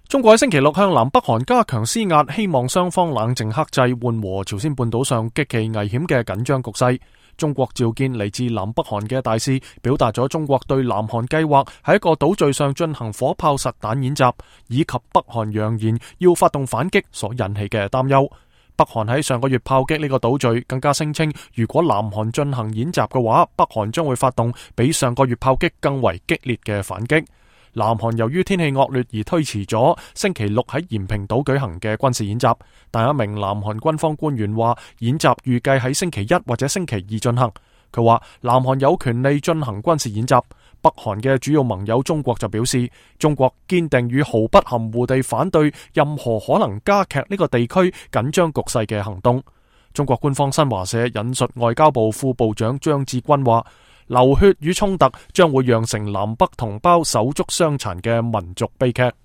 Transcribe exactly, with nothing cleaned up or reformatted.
中國喺星期六向南北韓加強施壓，希望雙方冷靜克制，緩和朝鮮半島上極其危險嘅緊張局勢。中國召見嚟自南北韓嘅大使，表達咗中國對南韓計劃喺一個島嶼上進行火炮實彈演習，以及北韓揚言要發動反擊所引起嘅擔憂。北韓喺上個月炮擊呢個島嶼，更加聲稱如果南韓進行演習嘅話，北韓將會發動比上個月炮擊更為激烈嘅反擊。南韓由於天氣惡劣而推遲咗星期六喺延坪島舉行嘅軍事演習，但一名南韓軍方官員話，演習預計喺星期一或者星期二進行。佢話南韓有權利進行軍事演習。北韓嘅主要盟友中國就表示，中國堅定與毫不含糊地反對任何可能加劇呢個地區緊張局勢嘅行動。中國官方新華社引述外交部副部長張志軍話，流血與衝突將會釀成南北同胞手足相殘嘅民族悲劇。